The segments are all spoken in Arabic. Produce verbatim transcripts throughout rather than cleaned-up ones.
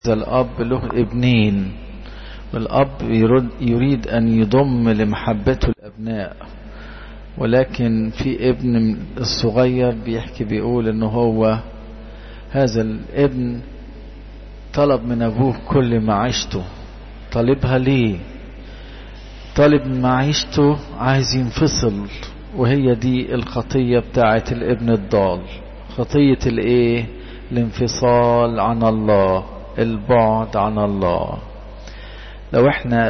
الأب له ابنين، والأب يريد أن يضم لمحبته الأبناء، ولكن في ابن الصغير بيحكي بيقول إنه هو هذا الابن طلب من أبوه كل معيشته. طالبها ليه؟ طالب من معيشته، عايز ينفصل، وهي دي الخطية بتاعة الابن الضال. خطية الايه؟ الانفصال عن الله، البعد عن الله. لو احنا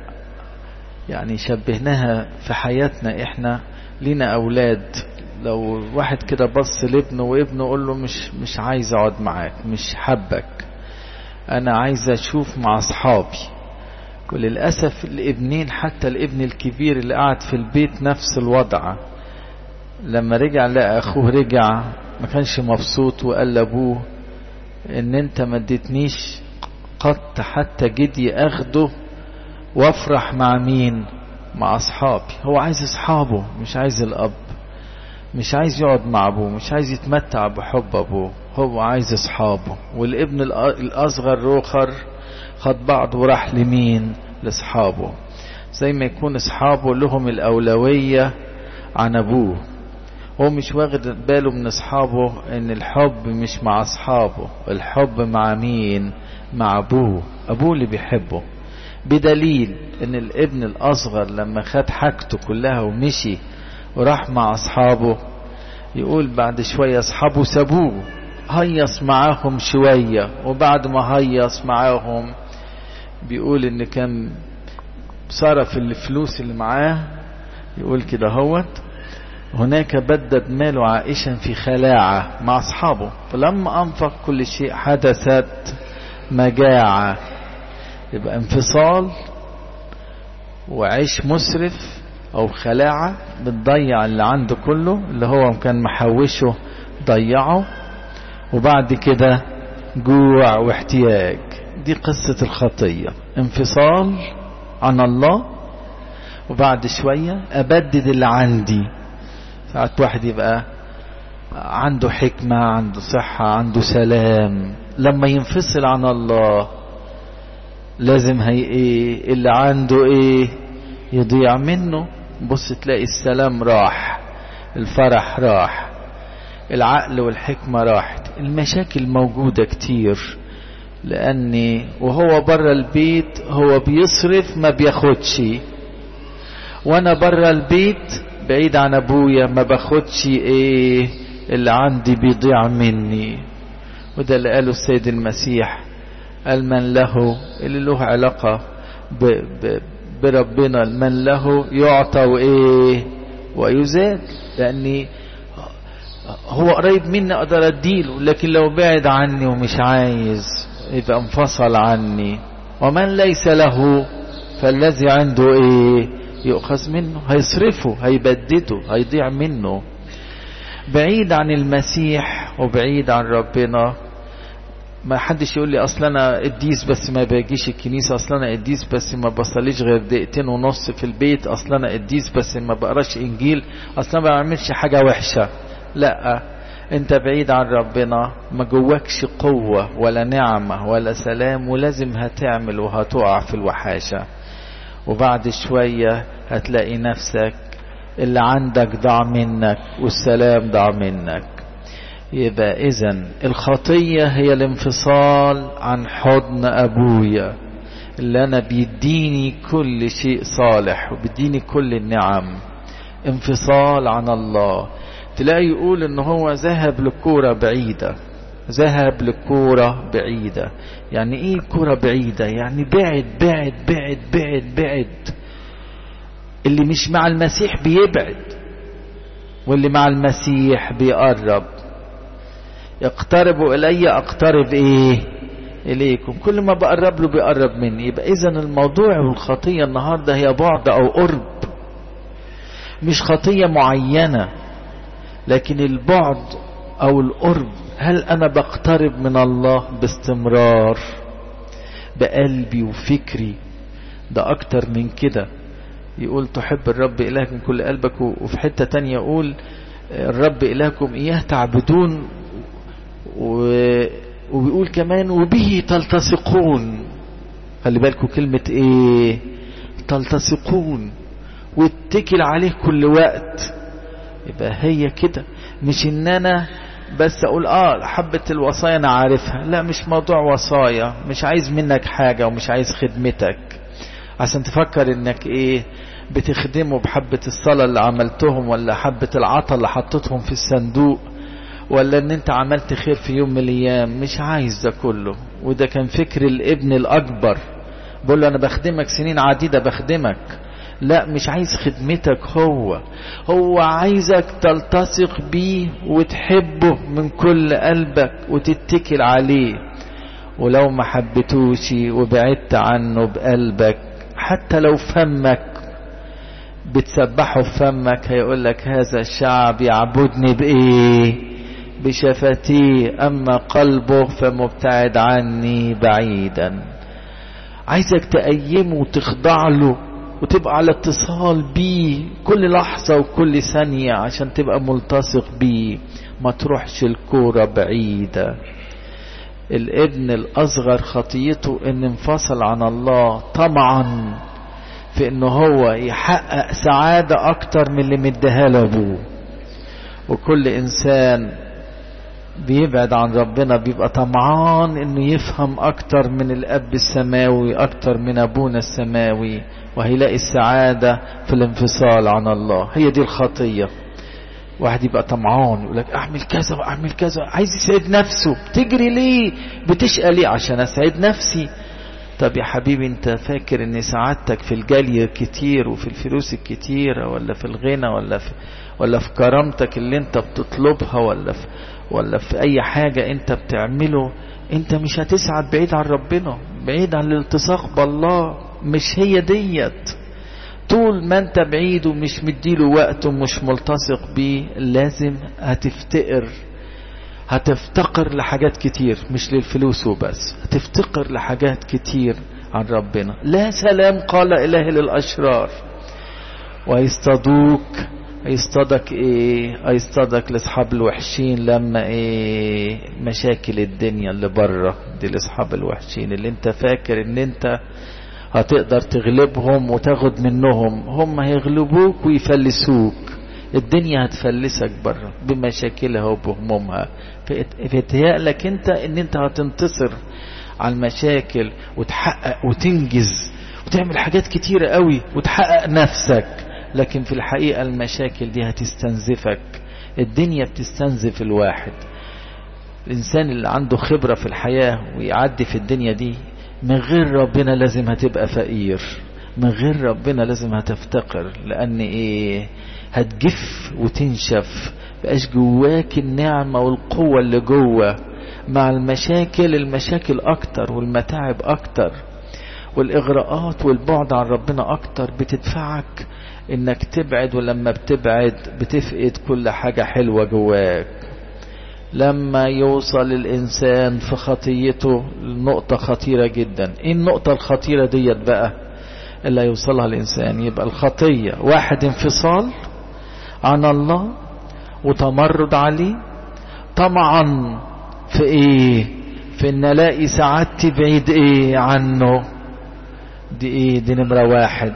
يعني شبهناها في حياتنا، احنا لينا اولاد، لو واحد كده بص لابنه وابنه قول له مش مش عايز اقعد معاك، مش حبك، انا عايز اشوف مع اصحابي. وللأسف الابنين، حتى الابن الكبير اللي قاعد في البيت نفس الوضع، لما رجع لقى اخوه رجع ما كانش مبسوط، وقال لابوه ان انت ما اديتنيش قط حتى جدي اخده وافرح مع مين؟ مع اصحابي. هو عايز اصحابه، مش عايز الاب، مش عايز يقعد مع ابوه، مش عايز يتمتع بحب ابوه، هو عايز اصحابه. والابن الاصغر روخر خد بعض وراح لمين؟ لاصحابه، زي ما يكون اصحابه لهم الاولوية عن ابوه. هو مش واخد باله من اصحابه ان الحب مش مع اصحابه، الحب مع مين؟ مع ابوه، ابوه اللي بيحبه. بدليل ان الابن الاصغر لما خد حاجته كلها ومشي وراح مع اصحابه، يقول بعد شوية اصحابه سابوه، هيص معاهم شوية، وبعد ما هيص معاهم بيقول ان كان صرف الفلوس اللي معاه، يقول كده هوت هناك بدد ماله عائشا في خلاعة مع أصحابه، فلما أنفق كل شيء حدثت مجاعة. يبقى انفصال وعيش مسرف أو خلاعة، بتضيع اللي عنده كله، اللي هو كان محوشه ضيعه، وبعد كده جوع واحتياج. دي قصة الخطية، انفصال عن الله، وبعد شوية أبدد اللي عندي. ساعات واحد يبقى عنده حكمة، عنده صحة، عنده سلام، لما ينفصل عن الله لازم هي ايه؟ اللي عنده ايه؟ يضيع منه. بص تلاقي السلام راح، الفرح راح، العقل والحكمة راحت، المشاكل موجودة كتير، لأني وهو برا البيت هو بيصرف ما بياخدش، وانا برا البيت بعيد عن ابويا ما باخدش ايه اللي عندي، بيضيع مني. وده اللي قاله السيد المسيح، قال من له، اللي له علاقة ب ب بربنا، من له يعطى وايه ويزاد. لاني هو قريب مني اقدر اديله، لكن لو بعد عني ومش عايز يبقى انفصل عني. ومن ليس له فالذي عنده ايه يؤخذ منه، هيصرفه، هيبدده، هيضيع منه. بعيد عن المسيح وبعيد عن ربنا. ما حدش يقول لي اصلا انا قديس بس ما باجيش الكنيسة، اصلا انا قديس بس ما بصليش غير دقيقتين ونص في البيت، اصلا انا قديس بس ما بقراش انجيل، اصلا ما بعملش حاجة وحشة. لا، انت بعيد عن ربنا، ما جواكش قوة ولا نعمة ولا سلام، ولازم هتعمل وهتقع في الوحاشة. وبعد شوية هتلاقي نفسك اللي عندك ضاع منك والسلام ضاع منك. يبقى إذن الخطية هي الانفصال عن حضن أبويا، اللي أنا بيديني كل شيء صالح وبيديني كل النعم. انفصال عن الله. تلاقي يقول إن هو ذهب لكورة بعيدة، ذهب لكورة بعيدة. يعني ايه كورة بعيدة؟ يعني بعد بعد بعد بعد بعد. اللي مش مع المسيح بيبعد، واللي مع المسيح بيقرب. يقتربوا إلي أقترب ايه إليكم، كل ما بقرب له بيقرب مني. يبقى إذن الموضوع والخطية النهاردة هي بعد أو قرب، مش خطية معينة، لكن البعد أو القرب. هل أنا بقترب من الله باستمرار بقلبي وفكري؟ ده أكتر من كده. يقول تحب الرب إلهك من كل قلبك، وفي حتة تانية يقول الرب إلهكم إياه تعبدون، و وبيقول كمان وبه تلتصقون. خلي بالكم كلمة ايه؟ تلتصقون، واتكل عليه كل وقت. يبقى هي كده، مش ان انا بس اقول اه حبة الوصايا انا عارفها، لا مش موضوع وصايا، مش عايز منك حاجة ومش عايز خدمتك عشان تفكر انك ايه بتخدمه بحبة الصلاة اللي عملتهم، ولا حبة العطا اللي حطتهم في الصندوق، ولا ان انت عملت خير في يوم من الايام. مش عايز ده كله. وده كان فكر الابن الاكبر، بقول له انا بخدمك سنين عديدة بخدمك، لا مش عايز خدمتك، هو هو عايزك تلتصق بيه وتحبه من كل قلبك وتتكل عليه. ولو ما حبتوش وبعدت عنه بقلبك، حتى لو فمك بتسبحه في فمك، هيقولك هذا الشعب يعبدني بايه؟ بشفتيه، اما قلبه فمبتعد عني بعيدا. عايزك تقيمه وتخضع له وتبقى على اتصال بيه كل لحظة وكل ثانية عشان تبقى ملتصق بيه، ما تروحش الكورة بعيدة. الابن الأصغر خطيته ان انفصل عن الله طمعا في انه هو يحقق سعادة اكتر من اللي مديها له ابوه. وكل انسان بيبعد عن ربنا بيبقى طمعان انه يفهم اكتر من الاب السماوي، اكتر من ابونا السماوي، وهيلاقي السعادة في الانفصال عن الله. هي دي الخطية. واحد يبقى طمعان يقول لك اعمل كذا واعمل كذا، عايز يسعد نفسه. بتجري ليه؟ بتشقى ليه؟ عشان اسعد نفسي. طب يا حبيبي انت فاكر ان سعادتك في الجالية كتير وفي الفلوس الكتيرة، ولا في الغنى، ولا في ولا في كرامتك اللي انت بتطلبها، ولا في ولا في اي حاجة انت بتعمله؟ انت مش هتسعد بعيد عن ربنا، بعيد عن الالتصاق بالله. مش هي ديت. طول ما انت بعيد ومش مديله وقت ومش ملتصق بيه، لازم هتفتقر هتفتقر لحاجات كتير، مش للفلوس وبس، هتفتقر لحاجات كتير عن ربنا. لا سلام قال إله للأشرار. ويصطادوك، هيصطادك ايه؟ هيصطادك لاصحاب الوحشين. لما ايه؟ مشاكل الدنيا اللي بره دي لاصحاب الوحشين، اللي انت فاكر ان انت هتقدر تغلبهم وتاخد منهم، هم هيغلبوك ويفلسوك. الدنيا هتفلسك بره بمشاكلها وبهمومها. فيتهيألك انت ان انت هتنتصر على المشاكل وتحقق وتنجز وتعمل حاجات كتيرة قوي وتحقق نفسك، لكن في الحقيقة المشاكل دي هتستنزفك. الدنيا بتستنزف الواحد. الإنسان اللي عنده خبرة في الحياة ويعدي في الدنيا دي من غير ربنا لازم هتبقى فقير، من غير ربنا لازم هتفتقر. لأن إيه؟ هتجف وتنشف، بقاش جواك النعمة والقوة اللي جوه. مع المشاكل، المشاكل أكتر والمتاعب أكتر والإغراءات والبعد عن ربنا أكتر بتدفعك إنك تبعد. ولما بتبعد بتفقد كل حاجة حلوة جواك. لما يوصل الإنسان في خطيته لنقطة خطيرة جدا. إيه النقطة الخطيرة ديت بقى اللي يوصلها الإنسان؟ يبقى الخطية واحد انفصال عن الله وتمرد عليه، طمعا في ايه؟ في ان الاقي سعادتي بعيد ايه عنه. دي ايه؟ دي نمرة واحد.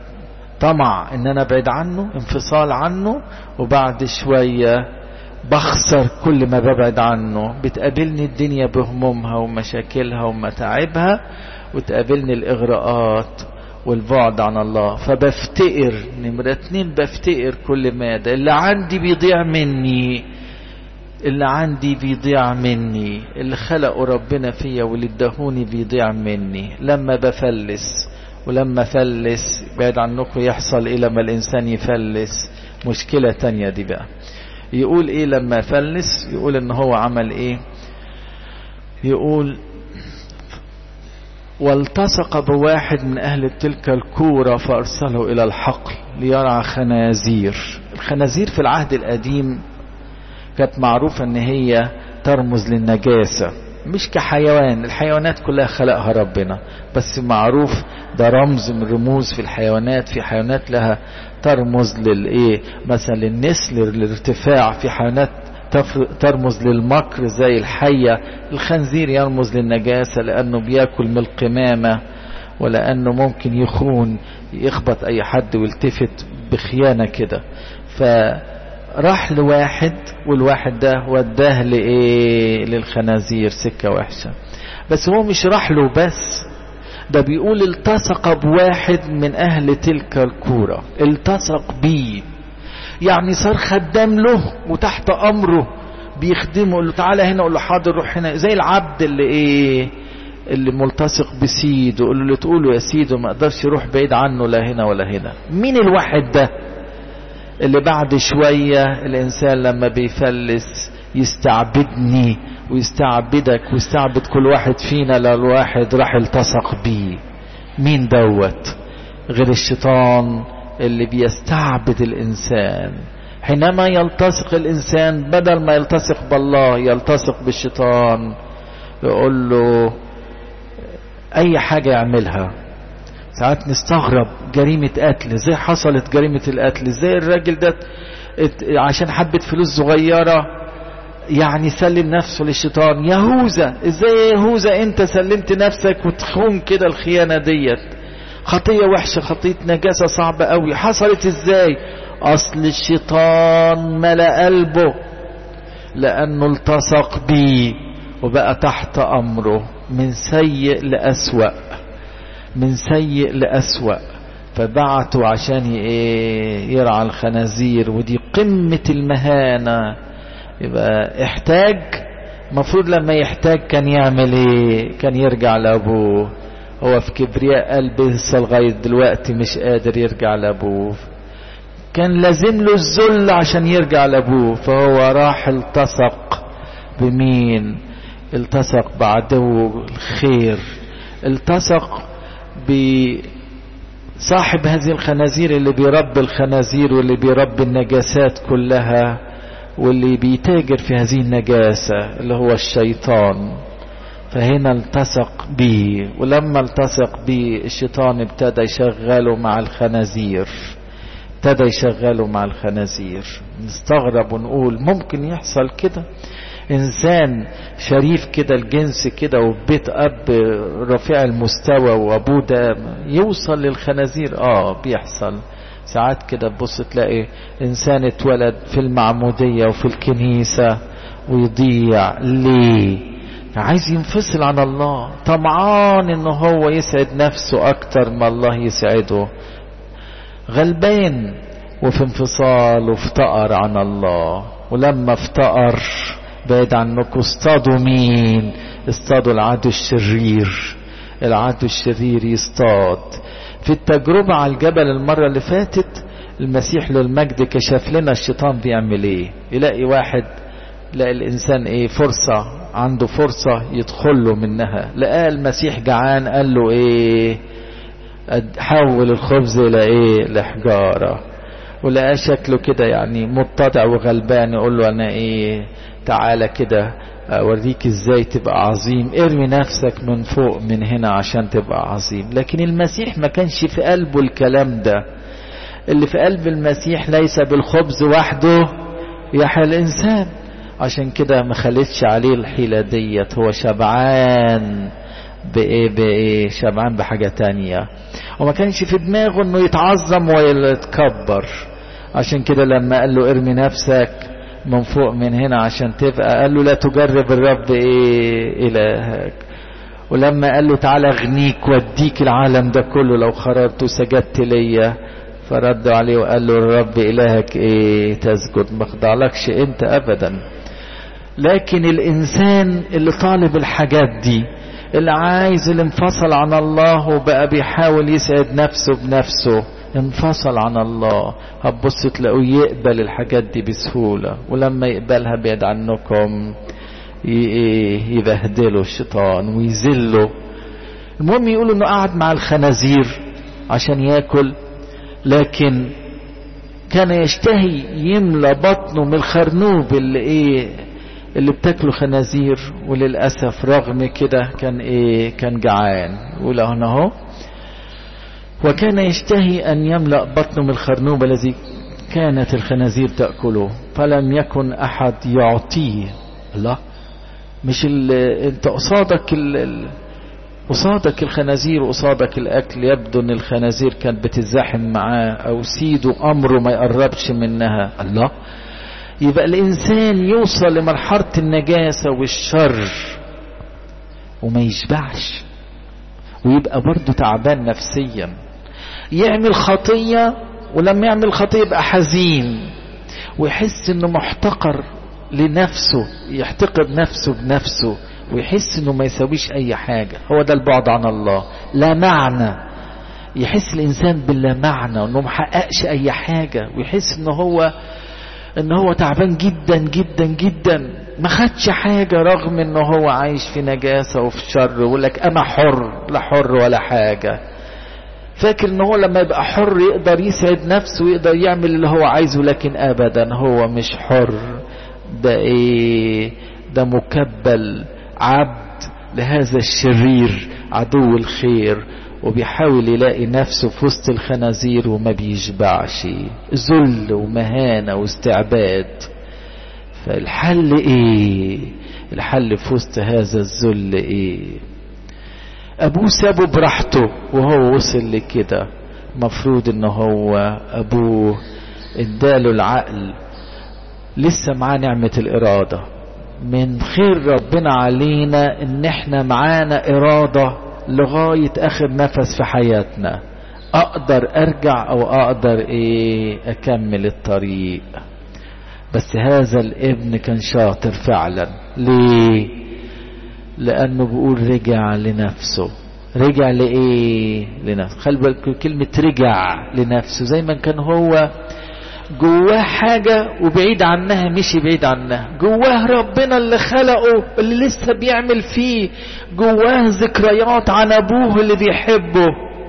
طمع ان انا بعيد عنه، انفصال عنه، وبعد شوية بخسر كل ما ببعد عنه. بتقابلني الدنيا بهمومها ومشاكلها ومتاعبها، وتقابلني الاغراءات والبعد عن الله. فبفتقر. نمرة اتنين، بفتقر كل مادة. اللي عندي بيضيع مني، اللي عندي بيضيع مني، اللي خلقه ربنا فيا واللي ادهوني بيضيع مني. لما بفلس، ولما فلس بعد عنكم يحصل ايه؟ لما الانسان يفلس مشكلة تانية دي بقى. يقول ايه لما فلس؟ يقول ان هو عمل ايه؟ يقول والتصق بواحد من أهل تلك الكورة فأرسله إلى الحقل ليرعى خنازير. الخنازير في العهد القديم كانت معروفة أن هي ترمز للنجاسة، مش كحيوان. الحيوانات كلها خلقها ربنا، بس معروف ده رمز من رموز في الحيوانات. في حيوانات لها ترمز للإيه؟ مثلا للنسل، للارتفاع. في حيوانات ترمز للمكر زي الحية. الخنزير يرمز للنجاسة لأنه بيأكل من القمامة، ولأنه ممكن يخون يخبط أي حد ويلتفت بخيانة كده. فراح لواحد، والواحد ده وداه لإيه؟ للخنازير، سكة وحشة. بس هو مش راح له بس، ده بيقول التصق بواحد من أهل تلك الكورة، التصق بيه، يعني صار خدام له وتحت أمره بيخدمه. قال له تعالى هنا، قال له حاضر، روح هنا. زي العبد اللي إيه؟ اللي ملتصق بسيده، قال له اللي تقوله يا سيده ما قدرش يروح بعيد عنه لا هنا ولا هنا. مين الواحد ده اللي بعد شوية الإنسان لما بيفلس يستعبدني ويستعبدك ويستعبد كل واحد فينا للواحد راح التصق بيه؟ مين دوت غير الشيطان اللي بيستعبد الإنسان؟ حينما يلتصق الإنسان بدل ما يلتصق بالله يلتصق بالشيطان، يقول له أي حاجة يعملها. ساعات نستغرب جريمة قتل، زي حصلت جريمة القتل، زي الراجل ده عشان حبة فلوس صغيرة يعني سلم نفسه للشيطان. يهوذا، ازاي يهوذا انت سلمت نفسك وتخون كده الخيانة ديت؟ خطية وحشة، خطية نجاسة صعبة قوي. حصلت ازاي؟ اصل الشيطان ملأ قلبه لانه التصق بيه وبقى تحت امره، من سيء لأسوأ، من سيء لأسوأ. فبعته عشان يرعى الخنازير، ودي قمة المهانة. يبقى احتاج، مفروض لما يحتاج كان يعمل ايه؟ كان يرجع لأبوه. هو في كبرياء قلبه لسه لغاية دلوقتي مش قادر يرجع لأبوه، كان لازم له الذل عشان يرجع لأبوه. فهو راح التصق بمين؟ التصق بعدو الخير، التصق بصاحب هذه الخنازير اللي بيربي الخنازير واللي بيربي النجاسات كلها واللي بيتاجر في هذه النجاسة اللي هو الشيطان. فهنا التصق به، ولما التصق به الشيطان ابتدى يشغله مع الخنازير، ابتدى يشغله مع الخنازير. نستغرب ونقول ممكن يحصل كده؟ انسان شريف كده الجنس كده وبيت اب رفيع المستوى وابوه ده يوصل للخنازير؟ اه بيحصل ساعات كده. تبص تلاقي انسان اتولد في المعمودية وفي الكنيسة ويضيع. ليه؟ عايز ينفصل عن الله، طمعان انه هو يسعد نفسه اكتر ما الله يسعده، غلبان وفي انفصال وافتقر عن الله. ولما افتقر بعد عنكم اصطادوا مين؟ اصطادوا العدو الشرير. العدو الشرير يصطاد. في التجربة على الجبل المرة اللي فاتت المسيح للمجد كشف لنا الشيطان بيعمل ايه. يلاقي واحد، لقى الانسان ايه؟ فرصة، عنده فرصة يدخل له منها. لقى المسيح جعان، قال له ايه؟ حول الخبز الى ايه؟ لحجارة. ولقى شكله كده يعني متضع وغلبان، يقول له انا ايه؟ تعالى كده اوريك ازاي تبقى عظيم، ارمي نفسك من فوق من هنا عشان تبقى عظيم. لكن المسيح ما كانش في قلبه الكلام ده. اللي في قلب المسيح ليس بالخبز وحده يحيى الانسان. عشان كده ما خلتش عليه الحيلة ديت. هو شبعان بايه؟ بايه؟ شبعان بحاجة تانية، وما كانش في دماغه انه يتعظم ويتكبر. عشان كده لما قال له ارمي نفسك من فوق من هنا عشان تبقى، قال له لا تجرب الرب ايه؟ الهك. ولما قال له تعالى اغنيك واديك العالم ده كله لو خرجت وسجدت ليا، فرد عليه وقال له الرب الهك ايه؟ تسجد. ما خضعلكش انت ابدا. لكن الانسان اللي طالب الحاجات دي، اللي عايز، اللي انفصل عن الله وبقى بيحاول يسعد نفسه بنفسه، انفصل عن الله، هتبص تلاقوه يقبل الحاجات دي بسهولة. ولما يقبلها بعد عنكم يبهدله الشيطان ويذله. المهم يقولوا انه قعد مع الخنازير عشان ياكل، لكن كان يشتهي يملى بطنه من الخرنوب اللي ايه؟ اللي بتاكله خنازير. وللأسف رغم كده كان ايه؟ كان جعان. يقول هنا اهو وكان يشتهي أن يملأ بطنه من الخرنوب الذي كانت الخنازير تأكله فلم يكن أحد يعطيه. الله، مش انت قصادك ال... قصادك الخنازير وقصادك الأكل. يبدو ان الخنازير كانت بتزاحم معاه او سيده أمره ما يقربش منها. الله، يبقى الإنسان يوصل لمرحلة النجاسة والشر وما يشبعش، ويبقى برضو تعبان نفسيا. يعمل خطية، ولما يعمل خطية يبقى حزين ويحس انه محتقر لنفسه، يحتقر نفسه بنفسه ويحس انه ما يسويش اي حاجة. هو ده البعد عن الله، لا معنى. يحس الانسان باللا معنى وانه محققش اي حاجة، ويحس انه هو ان هو تعبان جدا جدا جدا، ما خدش حاجة رغم انه هو عايش في نجاسة وفي شر. ويقول لك انا حر، لا حر ولا حاجة. فاكر ان هو لما يبقى حر يقدر يسعد نفسه ويقدر يعمل اللي هو عايزه، لكن ابدا هو مش حر. ده ايه؟ ده مكبل، عبد لهذا الشرير عدو الخير، وبيحاول يلاقي نفسه في وسط الخنازير وما بيشبعش. ذل ومهانة واستعباد. فالحل ايه؟ الحل في وسط هذا الذل ايه؟ ابوه سابه براحته وهو وصل لكده. مفروض ان هو ابوه اداله العقل، لسه معاه نعمة الارادة. من خير ربنا علينا ان احنا معانا ارادة لغاية اخر نفس في حياتنا. اقدر ارجع او اقدر ايه اكمل الطريق. بس هذا الابن كان شاطر فعلا. ليه؟ لانه بيقول رجع لنفسه. رجع لايه؟ لنفسه. خلي بالك كلمة رجع لنفسه، زي ما كان هو جواه حاجة وبعيد عنها، مشي بعيد عنها. جواه ربنا اللي خلقه اللي لسه بيعمل فيه. جواه ذكريات عن ابوه اللي بيحبه.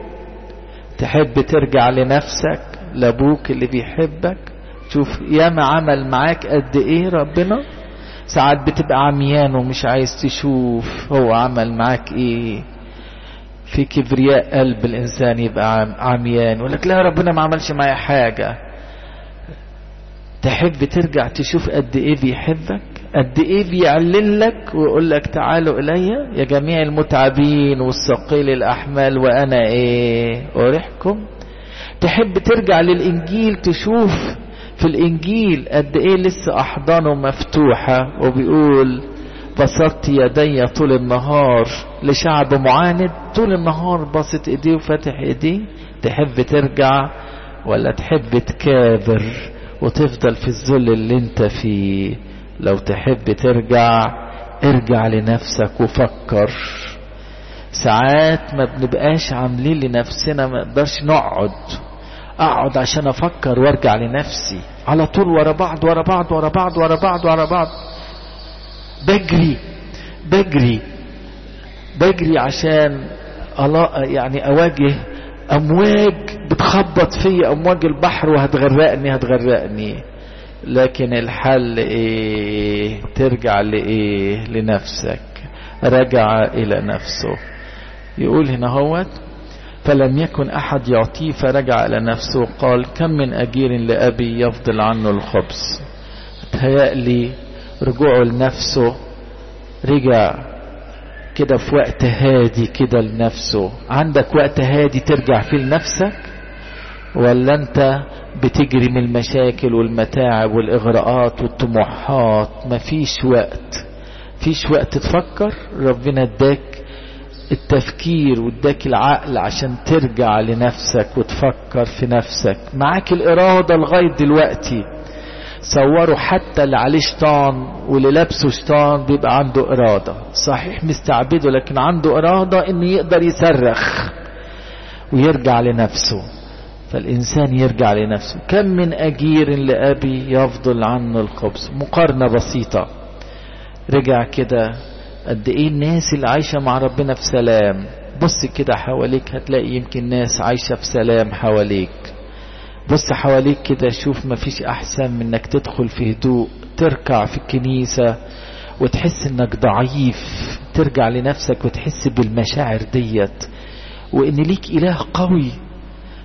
تحب ترجع لنفسك، لابوك اللي بيحبك؟ شوف ياما عمل معاك قد ايه ربنا. ساعات بتبقى عميان ومش عايز تشوف هو عمل معاك ايه. في كبرياء قلب الانسان يبقى عميان ويقول لك لا ربنا ما عملش معايا حاجة. تحب ترجع تشوف قد ايه بيحبك، قد ايه بيعلن لك ويقول لك تعالوا الي يا جميع المتعبين والثقيل الاحمال وانا ايه اريحكم. تحب ترجع للانجيل تشوف في الانجيل قد ايه لسه احضانه مفتوحة وبيقول بسطت يدي طول النهار لشعب معاند. طول النهار بسط ايديه وفتح ايديه. تحب ترجع ولا تحب تكابر وتفضل في الذل اللي انت فيه؟ لو تحب ترجع ارجع لنفسك وفكر. ساعات ما بنبقاش عاملين لنفسنا، ما نقدرش نقعد اقعد عشان افكر وارجع لنفسي. على طول ورا بعض ورا بعض ورا بعض ورا بعض ورا بعض بجري بجري بجري عشان يعني اواجه امواج بتخبط في امواج البحر وهتغرقني هتغرقني. لكن الحل ايه؟ ترجع لايه؟ لنفسك. رجع الى نفسه. يقول هنا هوت فلم يكن احد يعطيه فرجع الى نفسه. قال كم من اجير لابي يفضل عنه الخبز. تهيألي رجوعه لنفسه، رجع كده في وقت هادي كده لنفسه. عندك وقت هادي ترجع فيه لنفسك، ولا انت بتجري من المشاكل والمتاعب والاغراءات والطموحات؟ مفيش وقت، مفيش وقت تفكر. ربنا اداك التفكير واداك العقل عشان ترجع لنفسك وتفكر في نفسك. معاك الارادة لغاية دلوقتي. صوروا حتى اللي عليه شيطان واللي لابسه شيطان بيبقى عنده إرادة، صحيح مستعبده لكن عنده إرادة إنه يقدر يصرخ ويرجع لنفسه. فالإنسان يرجع لنفسه. كم من أجير لأبي يفضل عنه الخبز. مقارنة بسيطة. رجع كده قد إيه الناس اللي عايشة مع ربنا في سلام. بص كده حواليك هتلاقي يمكن ناس عايشة في سلام حواليك. بص حواليك كده شوف مفيش احسن من انك تدخل في هدوء، تركع في الكنيسة وتحس انك ضعيف، ترجع لنفسك وتحس بالمشاعر ديت، وان ليك اله قوي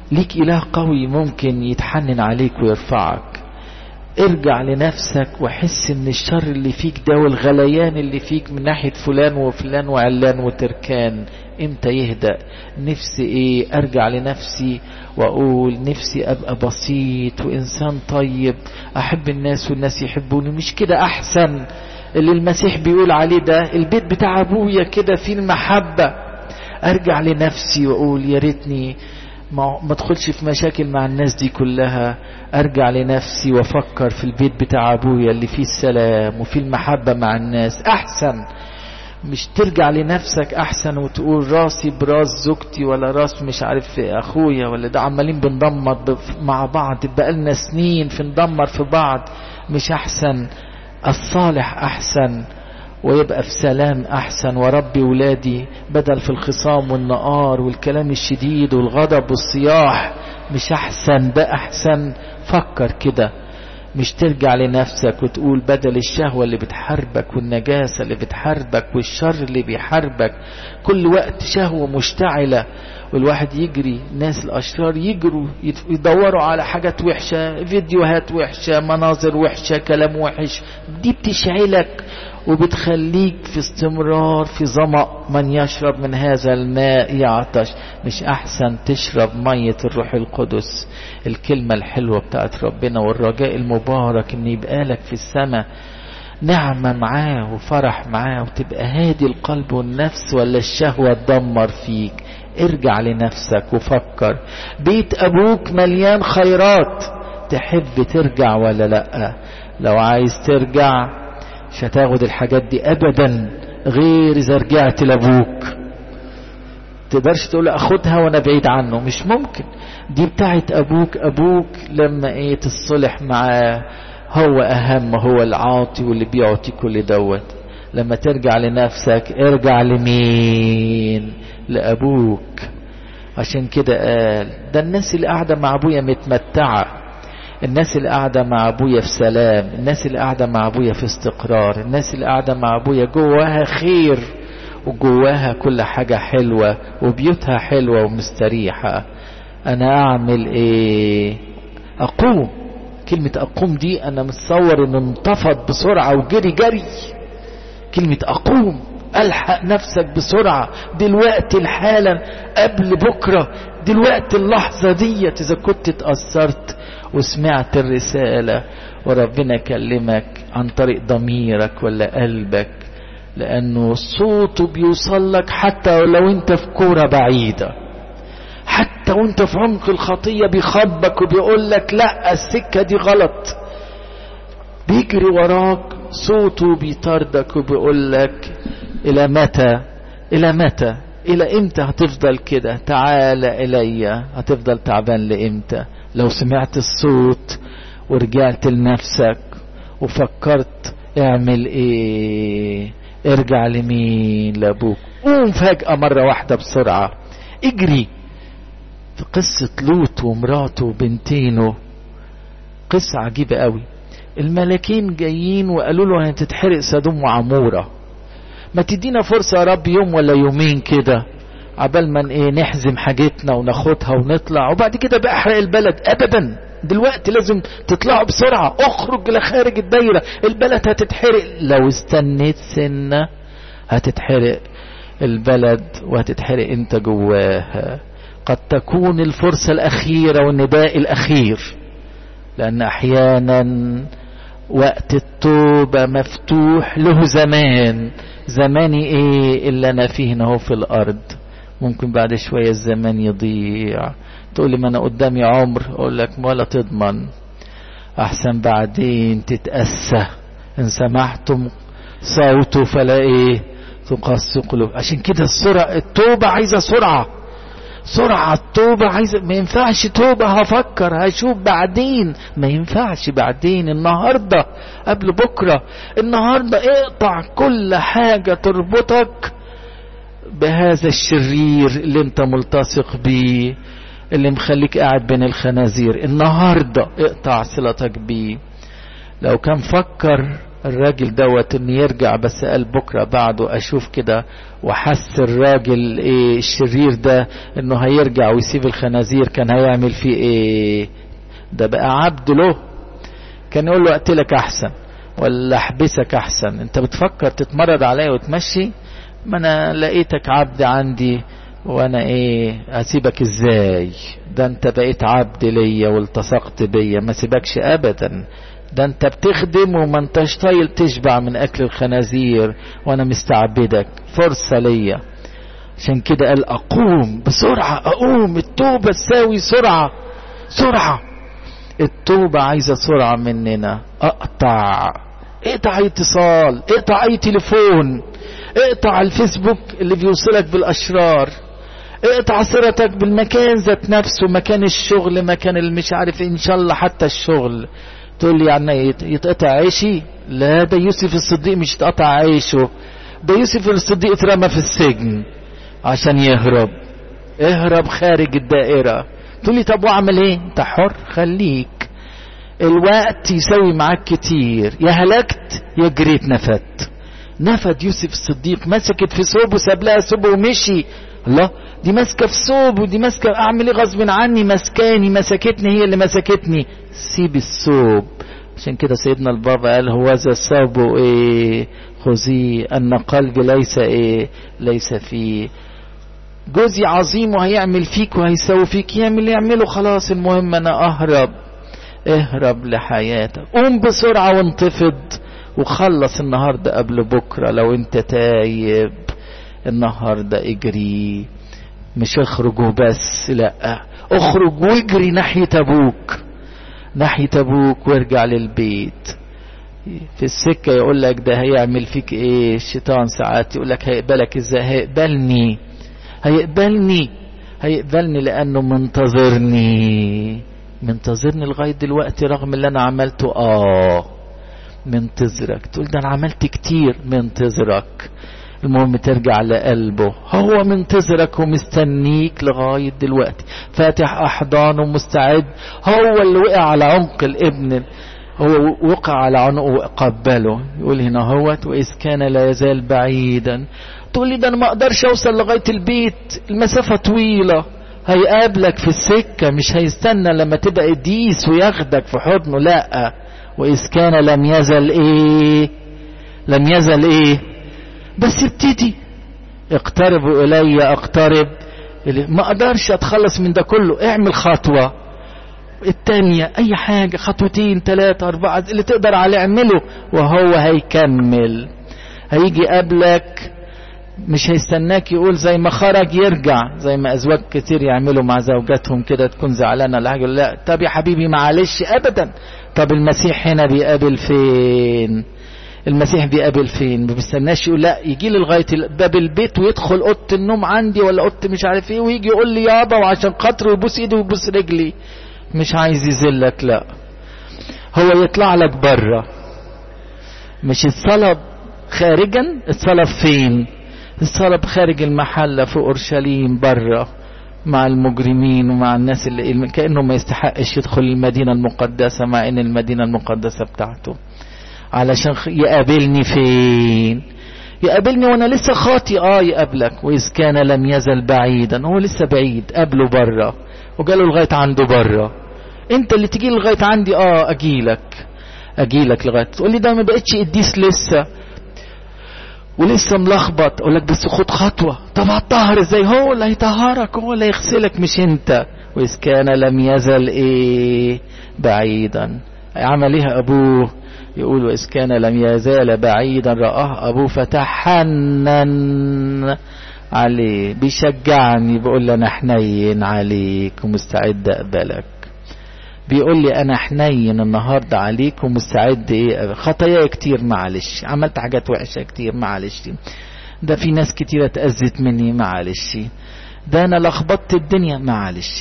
ليك إله قوي ممكن يتحنن عليك ويرفعك. ارجع لنفسك وحس ان الشر اللي فيك ده والغليان اللي فيك من ناحية فلان وفلان وعلان وتركان امتى يهدأ؟ نفسي ايه؟ ارجع لنفسي واقول نفسي ابقى بسيط وانسان طيب، احب الناس والناس يحبوني. مش كده احسن؟ اللي المسيح بيقول عليه ده البيت بتاع ابويا كده فيه المحبة. ارجع لنفسي واقول يا ريتني ما ادخلش في مشاكل مع الناس دي كلها. ارجع لنفسي وافكر في البيت بتاع ابويا اللي فيه السلام وفيه المحبة مع الناس. احسن مش ترجع لنفسك احسن وتقول راسي براس زوجتي ولا راس مش عارف اخويا ولا ده، عمالين بندمر مع بعض بقالنا سنين في ندمر في بعض. مش احسن؟ الصالح احسن ويبقى في سلام احسن، وربي ولادي بدل في الخصام والنقار والكلام الشديد والغضب والصياح. مش احسن؟ ده احسن. فكر كده، مش ترجع لنفسك وتقول بدل الشهوة اللي بتحاربك والنجاسة اللي بتحاربك والشر اللي بيحاربك كل وقت شهوة مشتعلة، والواحد يجري، الناس الأشرار يجروا يدوروا على حاجات وحشة، فيديوهات وحشة، مناظر وحشة، كلام وحش، دي بتشعلك وبتخليك في استمرار في ظمأ. من يشرب من هذا الماء يعطش. مش أحسن تشرب مية الروح القدس، الكلمة الحلوة بتاعت ربنا والرجاء المبارك ان يبقى لك في السماء نعمة معاه وفرح معاه وتبقى هادي القلب والنفس، ولا الشهوة تدمر فيك؟ ارجع لنفسك وفكر. بيت أبوك مليان خيرات، تحب ترجع ولا لأ؟ لو عايز ترجع مش هتاخد الحاجات دي ابدا غير اذا رجعت لابوك. تقدرش تقول اخدها وانا بعيد عنه، مش ممكن. دي بتاعت ابوك. ابوك لما ايه تصلح معاه هو اهم، هو العاطي واللي بيعطي كل دوت. لما ترجع لنفسك ارجع لمين؟ لابوك. عشان كده قال ده الناس اللي قاعدة مع ابويا متمتعة، الناس اللي قاعدة مع ابويا في سلام، الناس اللي قاعدة مع ابويا في استقرار، الناس اللي قاعدة مع ابويا جواها خير وجواها كل حاجة حلوة وبيوتها حلوة ومستريحة. انا اعمل ايه؟ اقوم. كلمة اقوم دي انا متصور انه انتفض بسرعة وجري جري. كلمة اقوم، الحق نفسك بسرعة دلوقتي الحالا قبل بكرة، دلوقتي اللحظة دي. اذا كنت اتأثرت وسمعت الرسالة وربنا كلمك عن طريق ضميرك ولا قلبك، لأنه صوته بيوصل لك حتى لو انت في كورة بعيدة، حتى وانت في عمق الخطية بيخبك وبيقول لك لا السكة دي غلط، بيجري وراك، صوته بيطاردك وبيقول لك إلى متى؟ إلى متى؟ إلى إمتى هتفضل كده؟ تعال إلي. هتفضل تعبان لإمتى؟ لو سمعت الصوت ورجعت لنفسك وفكرت اعمل ايه؟ ارجع لمين؟ لابوك. قوم فجأة مرة واحدة بسرعة اجري. في قصة لوط ومراته وبنتينه قصة عجيبة قوي. الملاكين جايين وقالوا له هتتحرق سدوم وعمورة، ما تدينا فرصة يا رب يوم ولا يومين كده عبال ما ايه نحزم حاجتنا وناخدها ونطلع وبعد كده بقى احرق البلد. ابدا، دلوقتي لازم تطلعوا بسرعة، اخرج لخارج الدايرة، البلد هتتحرق. لو استنيت سنة هتتحرق البلد وهتتحرق انت جواها. قد تكون الفرصة الاخيرة والنداء الاخير، لان احيانا وقت التوبة مفتوح له زمان. زماني ايه اللي انا فيه هنا في الارض؟ ممكن بعد شوية الزمان يضيع. تقول لي ما انا قدامي عمر، اقول لك ولا تضمن، احسن بعدين تتأسى. ان سمعتم صوته فلا ايه تقسوا قلوب. عشان كده السرعة التوبة عايزة سرعة، سرعة التوبة عايزة. ما ينفعش توبة هفكر هشوف بعدين، ما ينفعش بعدين. النهاردة قبل بكرة. النهاردة اقطع كل حاجة تربطك بهذا الشرير اللي انت ملتصق بيه، اللي مخليك قاعد بين الخنازير. النهاردة اقطع صلتك بيه. لو كان فكر الراجل دوت ان يرجع، بس قال بكرة بعده اشوف كده، وحس الراجل ايه الشرير ده انه هيرجع ويسيب الخنازير، كان هيعمل فيه ايه؟ ده بقى عبد له. كان يقول له اقتلك احسن ولا احبسك احسن، انت بتفكر تتمرد عليا وتمشي؟ ما انا لقيتك عبد عندي وانا ايه اسيبك ازاي؟ ده انت بقيت عبد ليا والتصقت بيا، ما سيبكش ابدا. ده انت بتخدم وما انتش طايل تشبع من اكل الخنازير، وانا مستعبدك، فرصة ليا. عشان كده قال اقوم بسرعة، اقوم، التوبة تساوي سرعة. سرعة، التوبة عايزة سرعة مننا. اقطع، اقطع اتصال، اقطع اي تليفون، اقطع الفيسبوك اللي بيوصلك بالاشرار، اقطع صلتك بالمكان ذات نفسه، مكان الشغل، مكان المش عارف، ان شاء الله حتى الشغل. تقول لي يعني يتقطع عيشي؟ لا، ده يوسف الصديق مش يتقطع عيشه، ده يوسف الصديق اترمى في السجن عشان يهرب. اهرب خارج الدائرة. تقول لي طب واعمل ايه؟ انت حر، خليك. الوقت يسوي معاك كتير، يا هلكت يا جريت نفت. نفد يوسف الصديق، مسكت في ثوبه، ساب لها ثوبه ومشي. الله، دي ماسكه في ثوبه، دي ماسكه، اعمل ايه غصب عني؟ مسكاني، مسكتني، هي اللي مسكتني. سيب الثوب. عشان كده سيدنا البابا قال هو ذا الثوب ايه خذيه، ان قلبي ليس ايه ليس فيه. جوزي عظيم وهيعمل فيك وهيسوي فيك، يعمل يعمله، خلاص المهم انا اهرب. اهرب لحياتك، قوم بسرعة وانتفض وخلص النهاردة قبل بكرة. لو انت تايب النهاردة اجري، مش اخرج وبس، لا، اخرج واجري ناحية ابوك، ناحية ابوك، وارجع للبيت. في السكة يقول لك ده هيعمل فيك ايه الشيطان، ساعات يقول لك هيقبلك ازاي؟ هيقبلني، هيقبلني هيقبلني لانه منتظرني، منتظرني لغاية دلوقتي رغم اللي انا عملته. اه منتظرك. تقول ده انا عملت كتير، منتظرك. المهم ترجع لقلبه، هو منتظرك ومستنيك لغاية دلوقتي، فاتح احضانه مستعد. هو اللي وقع على عنق الابن، هو وقع على عنقه وقبله. يقول هنا هوت واذ كان لا يزال بعيدا. تقول لي ده انا ما اقدرش اوصل لغاية البيت، المسافة طويلة. هيقابلك في السكة، مش هيستنى لما تبقى قديس وياخدك في حضنه، لا. واذ كان لم يزل ايه لم يزل ايه بس ابتدي. اقتربوا الي اقترب. ما اقدرش اتخلص من ده كله، اعمل خطوة التانية، اي حاجة، خطوتين ثلاثة اربعة اللي تقدر عليه اعمله، وهو هيكمل. هيجي قبلك، مش هيستناك يقول زي ما خرج يرجع، زي ما ازواج كتير يعملوا مع زوجاتهم كده، تكون زعلانة ولا حاجة، لا طب يا حبيبي معلش ابدا. طب المسيح هنا بيقابل فين؟ المسيح بيقابل فين؟ ما بيستناش يقول لا يجي لي لغايه باب البيت ويدخل اوضه النوم عندي ولا اوضه مش عارف ايه ويجي يقول لي يابا وعشان خاطره يبوس ايدي ويبوس رجلي. مش عايز يذلك، لا، هو يطلع لك بره. مش الصلاه خارجا، الصلاه فين؟ الصلاه خارج المحله في اورشليم بره مع المجرمين ومع الناس اللي كانه ما يستحقش يدخل المدينه المقدسه، مع ان المدينه المقدسه بتاعته. علشان يقابلني فين؟ يقابلني وانا لسه خاطي. اه يقابلك واذ كان لم يزل بعيدا، هو لسه بعيد، قابله بره وقاله لغايه عنده بره. انت اللي تجي لغايه عندي، اه اجيلك اجيلك لغايه. تقول لي ده ما بقتش قديس لسه ولسه ملخبط، اقول لك بس خد خطوه. طب هتطهر ازاي؟ هو اللي هيطهرك، هو اللي هيغسلك، مش انت. واذ كان لم يزل ايه بعيدا. عمل ايه ابوه؟ يقول واذ كان لم يزال بعيدا رآه ابوه فتحنن عليه. بيشجعني، بيقول لي انا حنين عليك ومستعد اقبلك. بيقول لي انا حنين النهارده عليك ومستعد ايه، خطاياي كتير معلش، عملت حاجات وحشه كتير معلش، ده في ناس كتيره اتأذت مني معلش، ده انا لخبطت الدنيا معلش.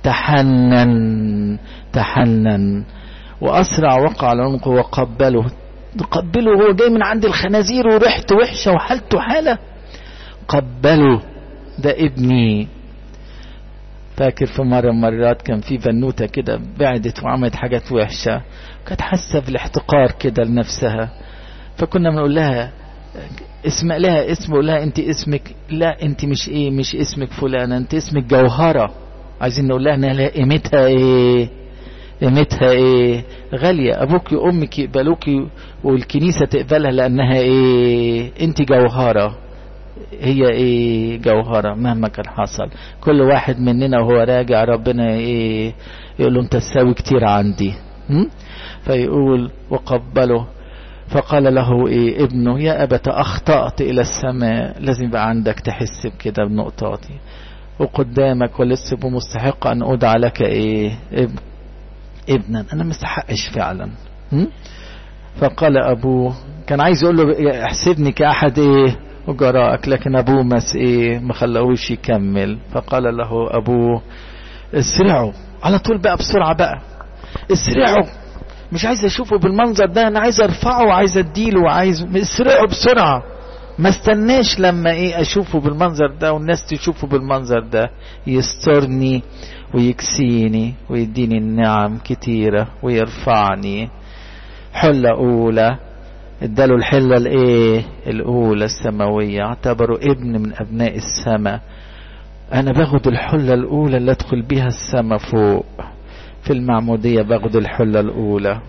تحنن تحنن واسرع وقع على عنقه وقبله. قبله وهو جاي من عند الخنازير وريحته وحشه وحالته حاله. قبله، ده ابني. فاكر في مرة مرات كان في بنوتة كده بعدت وعملت حاجات وحشة، كانت حاسة بالاحتقار كده لنفسها، فكنا بنقول لها اسم لها اسم، قول لها انت اسمك، لا انت مش ايه مش اسمك فلانة، انت اسمك جوهرة. عايزين نقول لها انها قيمتها ايه، قيمتها ايه، غالية. ابوك وامك يقبلوك والكنيسة تقبلها لانها ايه، انت جوهرة. هي ايه، جوهرة مهما كان حصل. كل واحد مننا وهو راجع ربنا ايه يقول له انت تساوي كتير عندي. هم؟ فيقول وقبله فقال له ايه ابنه يا ابت اخطأت الى السماء. لازم يبقى عندك تحس بكده بنقطاتي، وقدامك ولست بمستحق ان ادعى لك ايه ابن ابنا، انا مستحقش فعلا. هم؟ فقال ابوه، كان عايز يقول له احسبني كاحد ايه وجراءك، لكن ابوه مس ايه ما خلوش يكمل. فقال له ابوه اسرعوا على طول بقى، بسرعة بقى اسرعوا، مش عايز اشوفه بالمنظر ده، انا عايز ارفعه وعايز اديله وعايز، اسرعوا بسرعة، ما استناش لما ايه اشوفه بالمنظر ده والناس تشوفه بالمنظر ده، يسترني ويكسيني ويديني النعم كتيرة ويرفعني. حلة اولى اداله الحلة الايه الاولى السماوية، اعتبره ابن من ابناء السماء. انا باخد الحلة الاولى اللي ادخل بيها السماء فوق في المعمودية، باخد الحلة الاولى.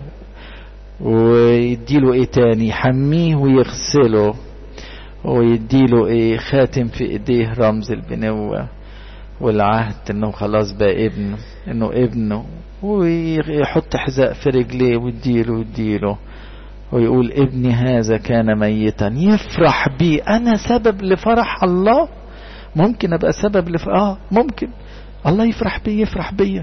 ويديله ايه تاني، يحميه ويغسله، ويديله ايه خاتم في ايديه رمز البنوة والعهد انه خلاص بقى ابن، انه ابنه، ويحط حذاء في رجليه ويديله ويديله ويقول ابني هذا كان ميتا. يفرح بي، انا سبب لفرح الله. ممكن ابقى سبب لف... اه ممكن الله يفرح بي، يفرح بي.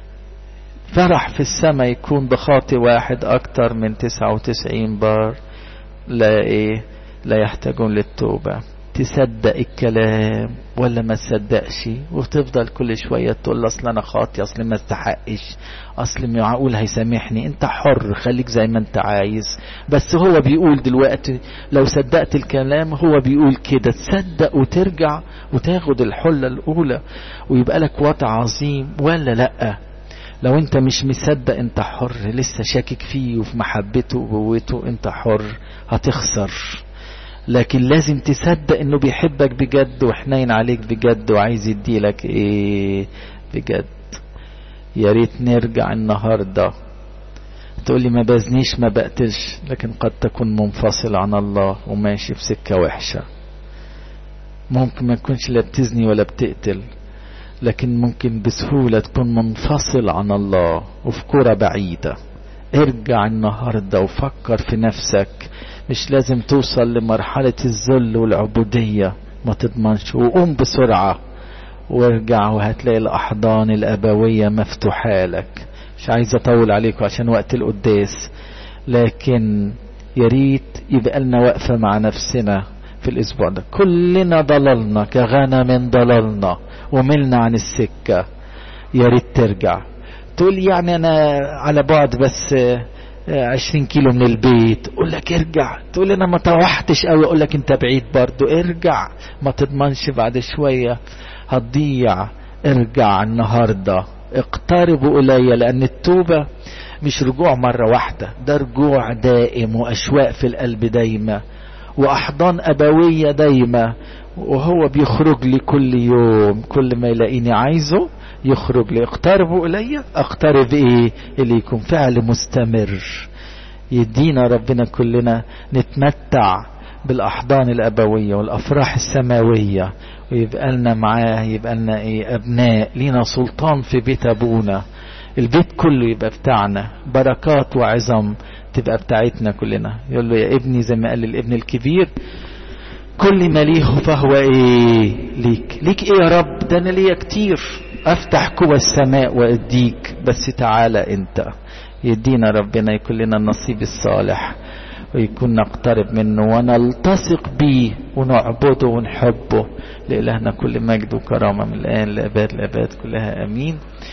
فرح في السماء يكون بخاطئ واحد اكتر من تسعة وتسعين بار لا ايه لا يحتاجون للتوبة. تصدق الكلام ولا ما تصدقش، وتفضل كل شوية تقول اصل انا خاطئ، اصل ما استحقش، اصل معقول هيسامحني. انت حر، خليك زي ما انت عايز، بس هو بيقول دلوقتي لو صدقت الكلام هو بيقول كده، تصدق وترجع وتاخد الحلة الاولى ويبقى لك وضع عظيم. ولا لا، لو انت مش مصدق انت حر، لسه شاكك فيه وفي محبته وقوته، انت حر هتخسر. لكن لازم تصدق انه بيحبك بجد وحنين عليك بجد وعايز يديلك ايه بجد. يا ريت نرجع النهاردة. تقولي ما بزنيش ما بقتلش، لكن قد تكون منفصل عن الله وماشي في سكة وحشة. ممكن ما تكونش لا بتزني ولا بتقتل، لكن ممكن بسهولة تكون منفصل عن الله وفي كرة بعيدة. ارجع النهاردة وفكر في نفسك، مش لازم توصل لمرحلة الذل والعبودية، ما تضمنش، وقوم بسرعة وارجع وهتلاقي الأحضان الأبوية مفتوحة لك. مش عايز أطول عليكم عشان وقت القداس، لكن ياريت يبقى لنا وقفة مع نفسنا في الأسبوع ده. كلنا ضللنا كغنم ضللنا وملنا عن السكة. ياريت ترجع. تقول يعني أنا على بعد بس عشرين كيلو من البيت، اقول لك ارجع. تقول انا ما توحتش قوي، اقول لك انت بعيد برضو، ارجع. ما تضمنش بعد شوية هتضيع. ارجع النهاردة، اقتربوا الي، لان التوبة مش رجوع مرة واحدة، ده رجوع دائم واشواق في القلب دايمة واحضان ابوية دايمة. وهو بيخرج لي كل يوم، كل ما يلاقيني عايزه يخرج لي. اقتربوا الي، اقترب ايه اليكم، فعل مستمر. يدينا ربنا كلنا نتمتع بالاحضان الابوية والافراح السماوية، ويبقى لنا معاه، يبقى لنا ايه ابناء، لينا سلطان في بيت ابونا. البيت كله يبقى بتاعنا، بركات وعظم تبقى بتاعتنا كلنا. يقول له يا ابني زي ما قال الابن الكبير، كل ما ليه فهو ايه ليك. ليك ايه يا رب؟ ده انا ليا كتير، افتح قوى السماء واديك، بس تعالى انت. يدينا ربنا يكون لنا النصيب الصالح، ويكون نقترب منه ونلتصق بيه ونعبده ونحبه. لإلهنا كل مجد وكرامة من الآن لأباد الأباد كلها آمين.